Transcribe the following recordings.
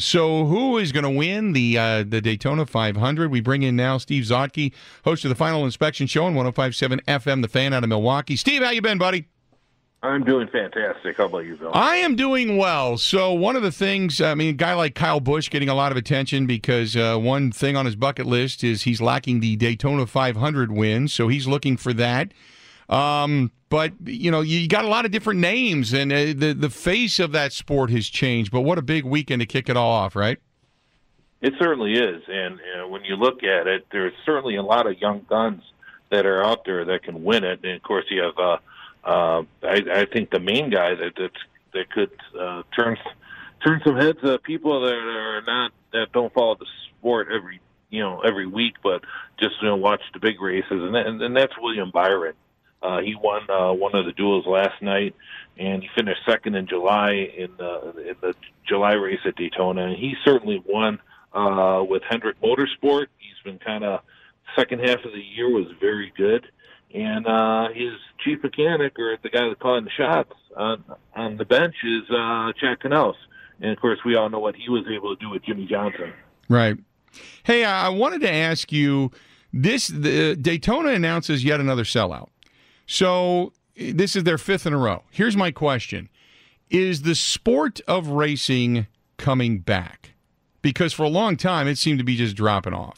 So who is going to win the Daytona 500? We bring in now Steve Zotke, host of the Final Inspection Show on 105.7 FM, The Fan out of Milwaukee. Steve, how you been, buddy? I'm doing fantastic. How about you, Bill? I am doing well. So one of the things, a guy like Kyle Busch getting a lot of attention because one thing on his bucket list is he's lacking the Daytona 500 win, so he's looking for that. But, you got a lot of different names, and the face of that sport has changed. But what a big weekend to kick it all off, right? It certainly is. And when you look at it, there's certainly a lot of young guns that are out there that can win it. And, of course, you have I think the main guy that could turn some heads of people that don't follow the sport every week, but just watch the big races, and that's William Byron. He won one of the duels last night, and he finished second in July in the July race at Daytona. And he certainly won with Hendrick Motorsport. He's been kind of second half of the year was very good. And his chief mechanic, or the guy that's calling the shots on the bench, is Chad Knaus. And, of course, we all know what he was able to do with Jimmy Johnson. Right. Hey, I wanted to ask you, the Daytona announces yet another sellout. So this is their fifth in a row. Here's my question. Is the sport of racing coming back? Because for a long time, it seemed to be just dropping off.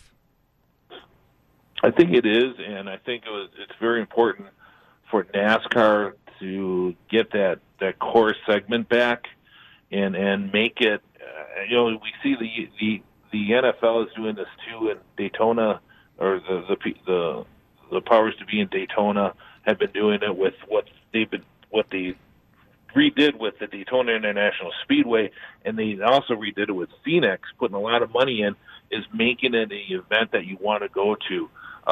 I think it is, and I think it's very important for NASCAR to get that core segment back and make it. We see the NFL is doing this too, and Daytona, or the powers to be in Daytona have been doing it with what they redid with the Daytona International Speedway, and they also redid it with Phoenix, putting a lot of money in, is making it an event that you want to go to.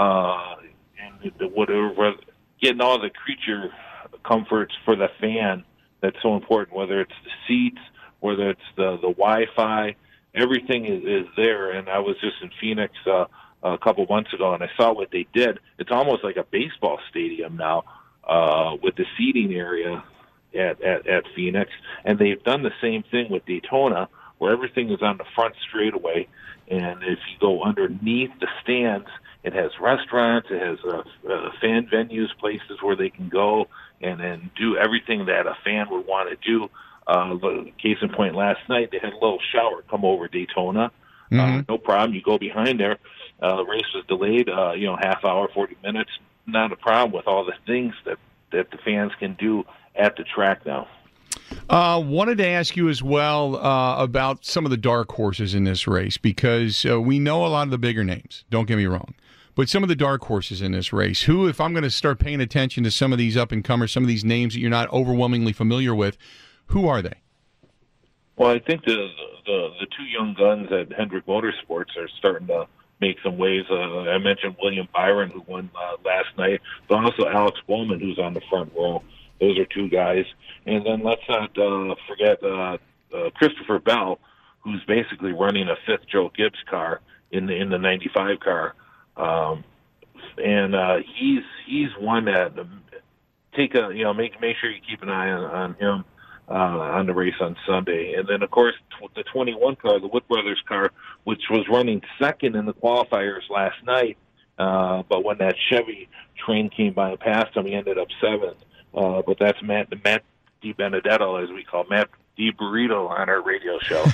And whatever, getting all the creature comforts for the fan that's so important, whether it's the seats, whether it's the Wi-Fi, everything is there. And I was just in Phoenix a couple months ago, and I saw what they did. It's almost like a baseball stadium now with the seating area at Phoenix. And they've done the same thing with Daytona, where everything is on the front straightaway. And if you go underneath the stands, it has restaurants, it has fan venues, places where they can go and do everything that a fan would want to do. Case in point, last night they had a little shower come over Daytona. No problem. You go behind there. The race was delayed, half hour, 40 minutes. Not a problem with all the things that the fans can do at the track now. Wanted to ask you as well about some of the dark horses in this race, because we know a lot of the bigger names, don't get me wrong, but some of the dark horses in this race, who, if I'm going to start paying attention to some of these up-and-comers, some of these names that you're not overwhelmingly familiar with, who are they? Well, I think the two young guns at Hendrick Motorsports are starting to make some waves. I mentioned William Byron, who won last night, but also Alex Bowman, who's on the front row. Those are two guys. And then let's not forget Christopher Bell, who's basically running a fifth Joe Gibbs car in the 95 car. He's one that make sure you keep an eye on him on the race on Sunday. And then, of course, the 21 car, the Wood Brothers car, which was running second in the qualifiers last night, but when that Chevy train came by and passed him, he ended up seventh. But that's Matt DiBenedetto, as we call Matt DiBurrito on our radio show.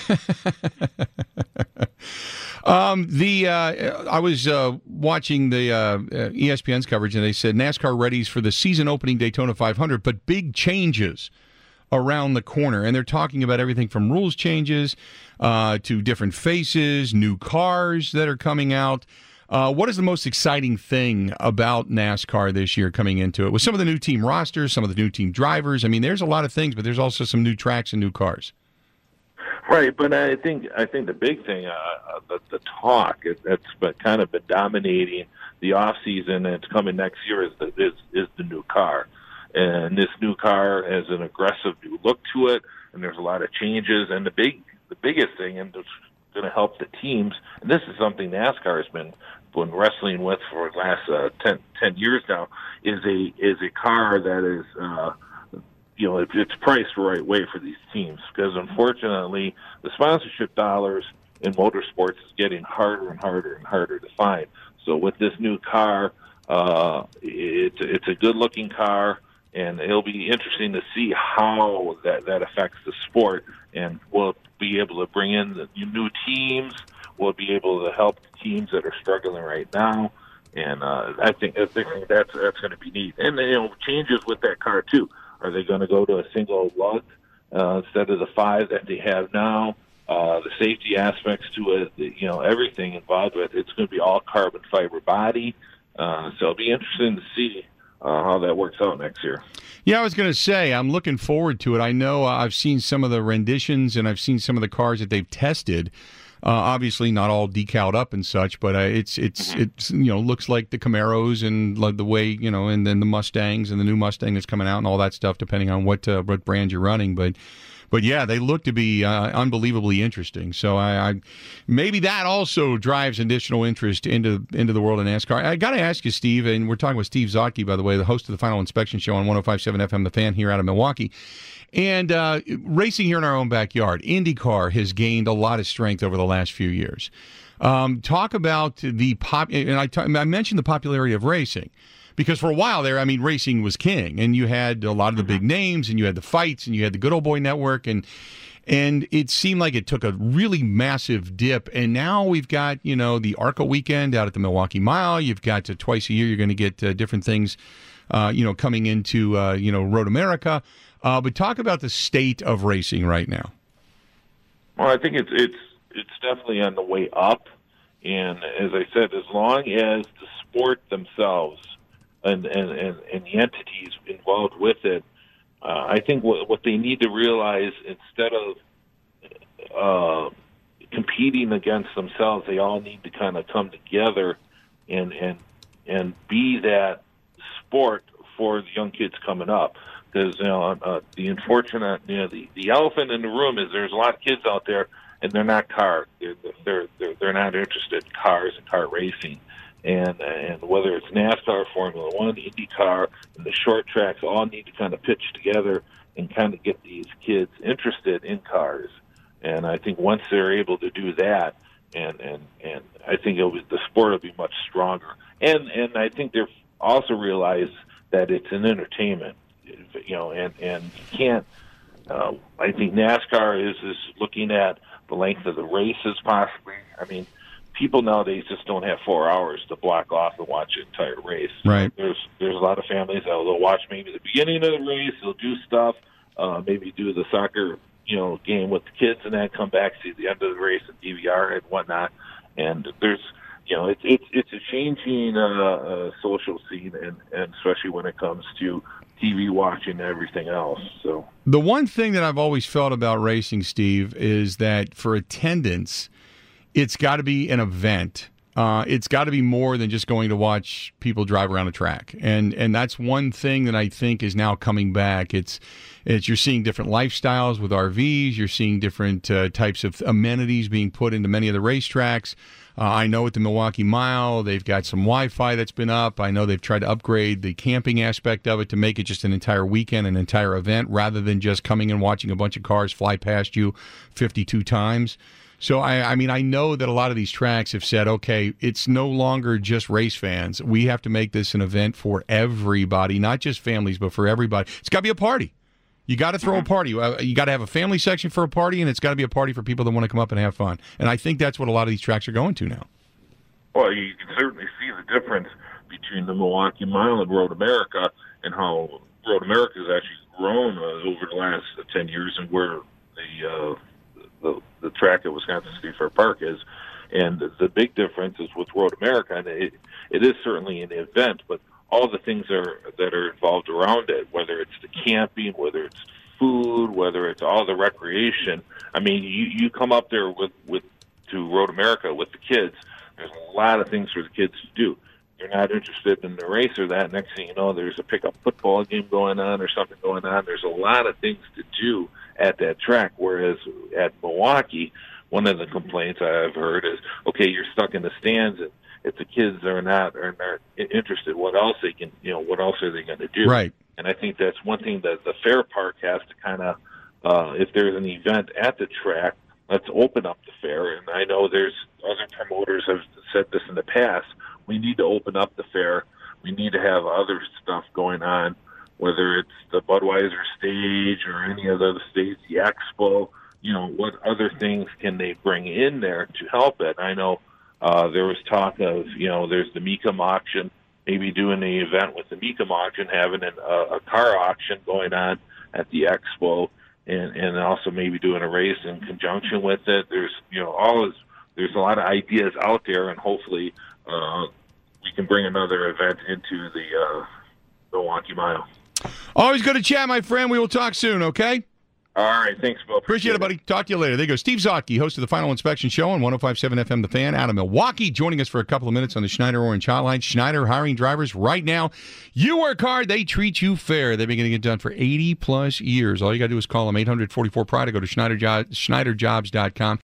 I was watching the ESPN's coverage, and they said NASCAR readies for the season opening Daytona 500, but big changes around the corner. And they're talking about everything from rules changes to different faces, new cars that are coming out. What is the most exciting thing about NASCAR this year coming into it? With some of the new team rosters, some of the new team drivers. There's a lot of things, but there's also some new tracks and new cars. Right, but I think the big thing, the talk that's kind of been dominating the off season, and it's coming next year, is the new car, and this new car has an aggressive new look to it, and there's a lot of changes, and the biggest thing, and it's going to help the teams, and this is something NASCAR has been wrestling with for the last 10 years now, is a car that is it's priced the right way for these teams, because unfortunately the sponsorship dollars in motorsports is getting harder and harder and harder to find. So with this new car, it's a good looking car, and it'll be interesting to see how that affects the sport, and we'll be able to bring in the new teams. We'll be able to help the teams that are struggling right now, and I think that's going to be neat. And changes with that car too. Are they going to go to a single lug instead of the 5 that they have now? The safety aspects to it, everything involved with it. It's going to be all carbon fiber body. So it'll be interesting to see how that works out next year. Yeah, I was going to say, I'm looking forward to it. I know I've seen some of the renditions, and I've seen some of the cars that they've tested. Obviously, not all decaled up and such, but it's looks like the Camaros and the way and then the Mustangs and the new Mustang that's coming out and all that stuff, depending on what brand you're running. But yeah, they look to be unbelievably interesting. So I maybe that also drives additional interest into the world of NASCAR. I got to ask you, Steve, and we're talking with Steve Zotke, by the way, the host of the Final Inspection Show on 105.7 FM, The Fan, here out of Milwaukee. And racing here in our own backyard, IndyCar has gained a lot of strength over the last few years. Talk about the I mentioned the popularity of racing. Because for a while there, racing was king, and you had a lot of the big names, and you had the fights, and you had the Good Old Boy Network, and it seemed like it took a really massive dip. And now we've got the ARCA weekend out at the Milwaukee Mile. You've got twice a year you're going to get different things, coming into Road America. But talk about the state of racing right now. Well, I think it's definitely on the way up, and as I said, as long as the sport themselves and the entities involved with it, I think what they need to realize, instead of competing against themselves, they all need to kind of come together and be that sport for the young kids coming up. Because the unfortunate, the elephant in the room is there's a lot of kids out there, and they're not car. They're not interested in cars and car racing. And whether it's NASCAR, Formula One, IndyCar, and the short tracks all need to kind of pitch together and kind of get these kids interested in cars. And I think once they're able to do that, and I think the sport will be much stronger. And I think they've also realized that it's an entertainment, and you can't. I think NASCAR is looking at the length of the races, possibly. People nowadays just don't have 4 hours to block off and watch an entire race. Right. There's a lot of families they'll watch maybe the beginning of the race, they'll do stuff, maybe do the soccer game with the kids, and then come back, see the end of the race and DVR and whatnot. And there's it's a changing social scene, and especially when it comes to TV watching and everything else. So the one thing that I've always felt about racing, Steve, is that for attendance, it's got to be an event. It's got to be more than just going to watch people drive around a track, and that's one thing that I think is now coming back. It's you're seeing different lifestyles with RVs. You're seeing different types of amenities being put into many of the racetracks. I know at the Milwaukee Mile, they've got some Wi-Fi that's been up. I know they've tried to upgrade the camping aspect of it to make it just an entire weekend, an entire event, rather than just coming and watching a bunch of cars fly past you 52 times. So, I know that a lot of these tracks have said, okay, it's no longer just race fans. We have to make this an event for everybody, not just families, but for everybody. It's got to be a party. You got to throw a party. You got to have a family section for a party, and it's got to be a party for people that want to come up and have fun. And I think that's what a lot of these tracks are going to now. Well, you can certainly see the difference between the Milwaukee Mile and Road America, and how Road America has actually grown over the last 10 years, and where the track at Wisconsin State Fair Park is. And the big difference is with Road America, and it is certainly an event, but all the things that are involved around it, whether it's the camping, whether it's food, whether it's all the recreation. You come up there to Road America with the kids, there's a lot of things for the kids to do. They're not interested in the race or that. Next thing you know, there's a pickup football game going on or something going on. There's a lot of things to do at that track, whereas at Milwaukee, one of the complaints I've heard is, okay, you're stuck in the stands, and if the kids are not interested, what else are they going to do? Right. And I think that's one thing that the fair park has to kind of, if there's an event at the track, let's open up the fair. And I know there's other promoters have said this in the past. We need to open up the fair. We need to have other stuff going on, whether it's the Budweiser stage or any of the other stages, the expo. What other things can they bring in there to help it? I know there was talk of, there's the Mecum auction, maybe doing the event with the Mecum auction, having a car auction going on at the expo, and also maybe doing a race in conjunction with it. There's, there's a lot of ideas out there, and hopefully we can bring another event into the Milwaukee Mile. Always good to chat, my friend. We will talk soon, okay? All right. Thanks, Bill. Appreciate it, buddy. Talk to you later. There you go. Steve Zotke, host of the Final Inspection Show on 105.7 FM The Fan, out of Milwaukee, joining us for a couple of minutes on the Schneider Orange Hotline. Schneider hiring drivers right now. You work hard, they treat you fair. They've been getting it done for 80-plus years. All you got to do is call them 844-PRIDE or go to schneiderjobs.com.